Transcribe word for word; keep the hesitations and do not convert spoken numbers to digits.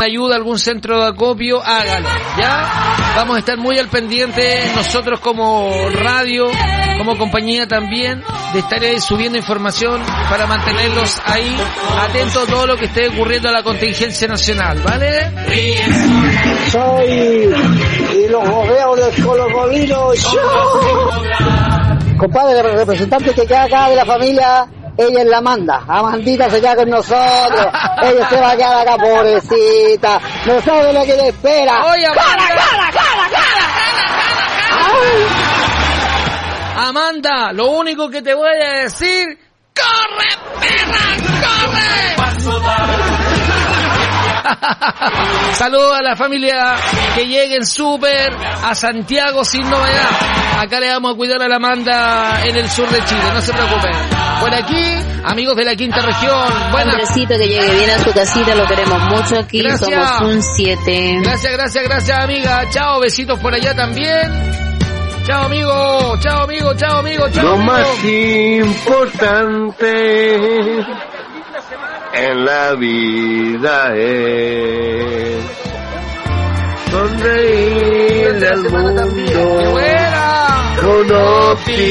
ayuda, algún centro de acopio, hágalo, ¿ya? Vamos a estar muy al pendiente nosotros como radio, como compañía también, de estar ahí subiendo información para mantenerlos ahí atentos a todo lo que esté ocurriendo a la contingencia nacional, ¿vale? Soy y los bobeos del Colocolino. Compadre, el representante que queda acá de la familia, ella es la Amanda. Amandita se queda con nosotros. Ella se va a quedar acá, pobrecita. No sabe lo que le espera. Oye, Amanda. ¡Cara, cara, cara, cara! Amanda, lo único que te voy a decir, ¡corre, perra, corre! Saludos a la familia que lleguen súper a Santiago sin novedad. Acá le vamos a cuidar a la Amanda en el sur de Chile, no se preocupen. Por aquí, amigos de la quinta región, buenas. Andresito, que llegue bien a su casita, lo queremos mucho aquí. Gracias. Somos un siete. Gracias, gracias, gracias, amiga. Chao, besitos por allá también. Chao, amigo, chao, amigo, chao, amigo, chao, Lo amigo. más importante en la vida es sonreír al mundo ¡Qué buena! con optimismo.